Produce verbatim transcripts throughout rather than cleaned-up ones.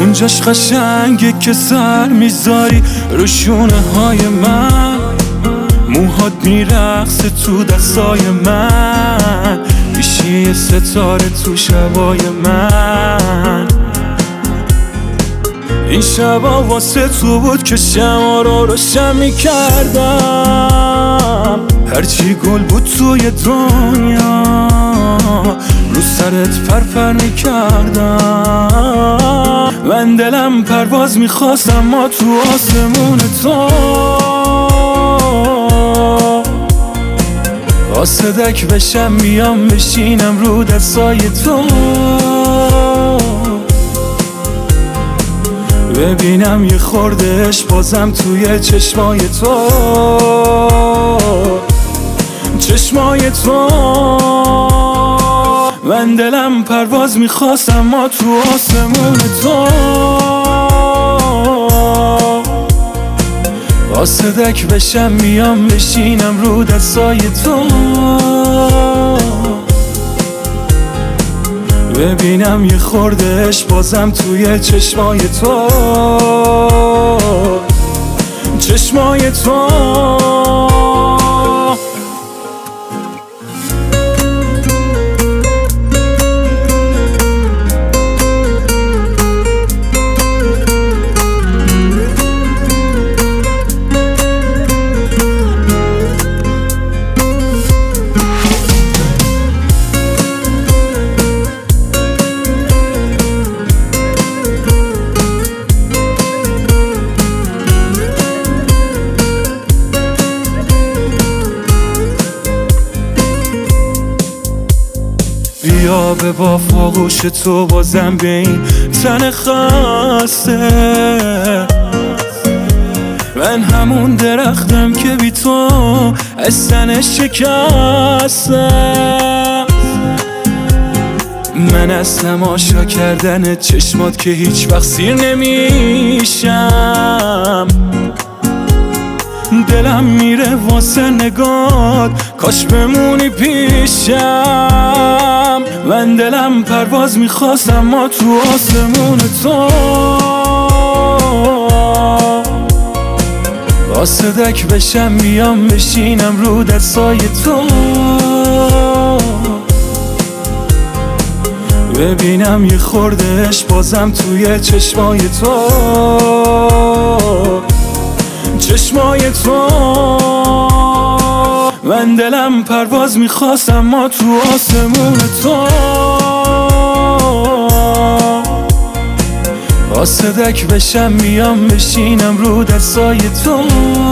اونجاش قشنگه که سر میذاری رو شونه های من، موهات میرقصه تو دستای من، میشی یه ستاره تو شبای من. این شبا واسه تو بود که شما رو روشن میکردم، هرچی گل بود توی دنیا رو سرت پرپر میکردم. من دلم پرواز میخواست اما تو آسمون تو قاصدک بشم میام بشینم رو دستای تو، ببینم یه خوردهش بازم توی چشمای تو، چشمای تو. من دلم پرواز میخواست اما تو آسمون تو قاصدک بشم میام بشینم رو دستای تو، ببینم یه خوردهش بازم توی چشمای تو، چشمای تو. بیا به با فاغوش تو بازم به این تن خسته، من همون درختم که بی تو از تن شکستم. من از تماشا کردن چشمات که هیچ وقت سیر نمیشم، دلم میره واسه نگات کاش بمونی پیشم. من دلم پرواز میخواست اما تو آسمون تو قاصدک بشم بیام بشینم رو دستای تو، ببینم یه خوردهش بازم توی چشمای تو، چشمای تو. من دلم پرواز میخواست اما تو آسمون تو قاصدک بشم میام بشینم رو دستای تو،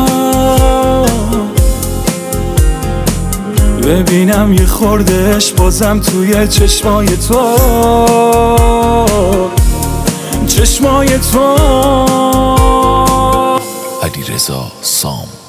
ببینم یه خوردهش بازم توی چشمای تو، چشمای تو. علیرضا سام.